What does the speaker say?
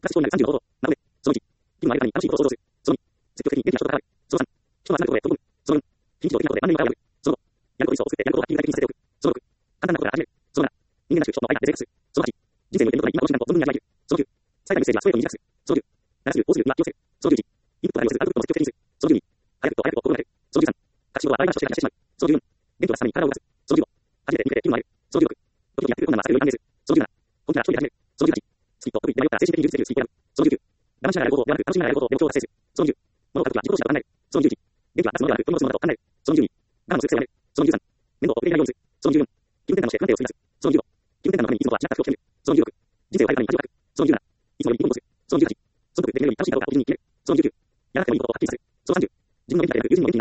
プラス思考になる35行動。なので、その1、日々の間に楽しいことを想像する。その2、積極的に元気な人と関わる。その3、人は集まることへ飛ぶ。その4、非日常的なことで万年に学ぶ。その5、やることリストを作ってやることをアクティブ的に捨てておく。その6、簡単なことから始める。その7、人間らしく人の間で生活する。その8、人生においてのことに今この瞬間と存分に味わえる。その9、最大のメッセージはストレートに短くする。その10、長すぎる、多すぎるには気をつける。その11、インプットを排除する、アウトプットも積極的にする。その12、早くと早くと心がける。その13、隠し事は洗い流しとして感じしてしまう。その14、元気を出すために体を動かす。その15、初めて見て気分を上げる。その16、時々やってる困難な朝より安定する。その17、本気なら一人で始める。その18、スキッと得意で迷ったら精神的に充実するスキッを選ぶ。その19、我慢しながらやることをやらなく楽しみながらやることで目標を達成する。その20、物を書くときは自己としか考える。その21、元気は出すのではなく取り戻すのだと考える。その22、我慢のする癖をやめる。その23、面倒を受け入れないようにする。その24、気分転換をして不安定を作り出す。その25、気分転換のためにいつもとは違った服を着てみる。その26、人生を変えるために恥をかく。その27、いつもよりいいことをする。その28、損得できるように楽しいだろうかを基準に決める。その29、やらなくてもいいことをはっきりさせる。その30、自分の元気だけでなく友人の元気に